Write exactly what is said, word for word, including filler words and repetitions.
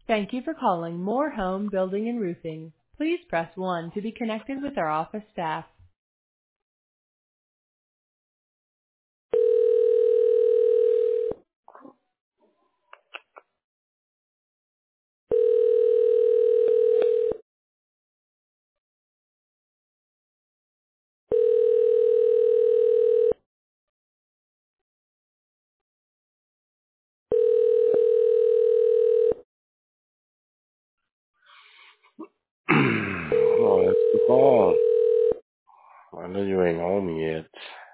Thank you for calling Moore Home Building and Roofing. Please press one to be connected with our office staff. Oh, that's the ball. I know you ain't home yet.